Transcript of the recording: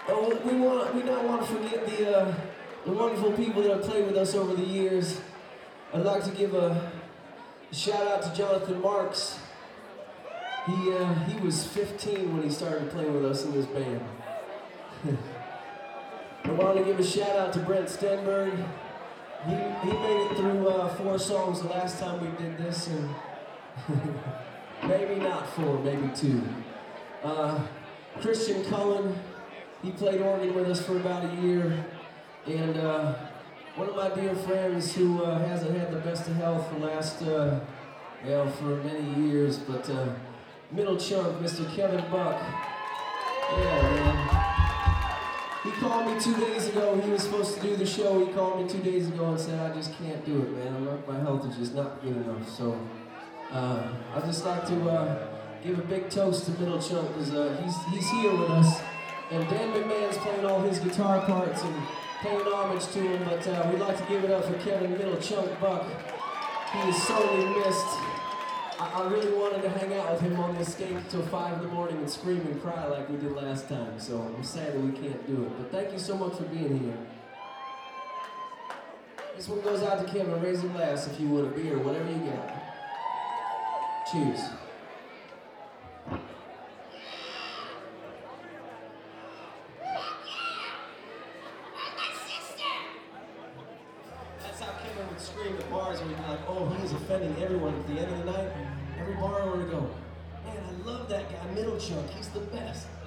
Oh, we don't want to forget the wonderful people that have played with us over the years. I'd like to give a shout out to Jonathan Marks. He was 15 when he started playing with us in this band. I want to give a shout out to Brent Stenberg. He made it through 4 songs the last time we did this, and maybe not 4, maybe 2. Christian Cullen, he played organ with us for about a year, and one of my dear friends who hasn't had the best of health the last, for many years, but middle chunk, Mr. Kevin Buck. Yeah, man. He called me 2 days ago. He was supposed to do the show. He called me 2 days ago and said, I just can't do it, man. My health is just not good enough. So I'd just like to give a big toast to Middle Chunk, because he's here with us. And Dan McMahon's playing all his guitar parts and paying homage to him, but we'd like to give it up for Kevin Middle Chunk Buck. He is sorely missed. I really wanted to hang out with him on the escape until 5 in the morning and scream and cry like we did last time, so I'm sad that we can't do it. But thank you so much for being here. This one goes out to Kevin. Raise a glass if you would, a beer, whatever you got. Cheers. That's how Kevin would scream at bars and we'd be like, oh, he is offending everyone at the end of the night. Every bar I want to go, man, I love that guy, Middle Chunk, he's the best.